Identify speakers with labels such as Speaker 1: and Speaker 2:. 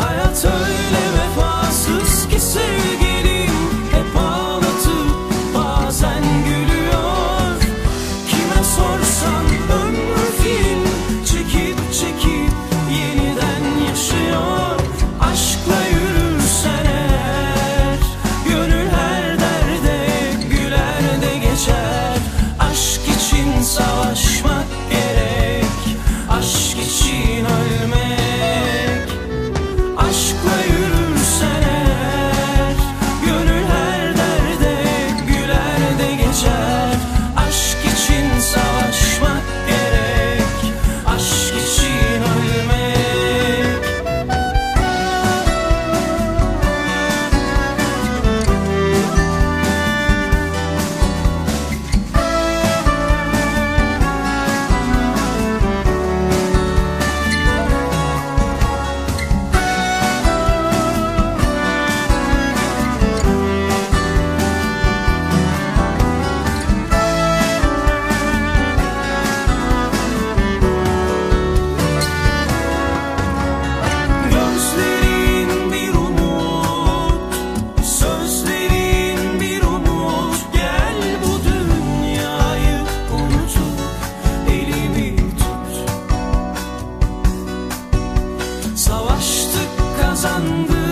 Speaker 1: Hayat öyle vefasız ki sevgilim, hep ağlatıp bazen gülüyor. Kime sorsan ömrü film çekip çekip yeniden yaşıyor. Aşkla yürürsen eğer, gönül her derde güler de geçer. Aşk için savaşmak gerek, aşk için ölmek. Aşkla yürürsen eğer, gönül her derde güler de geçer. Aşk için savaşmak gerek, aşk için ölmek. Gözlerin bir umut, sözlerin bir umut. Gel bu dünyayı unutup elimi tut. Savaştık, kazandık.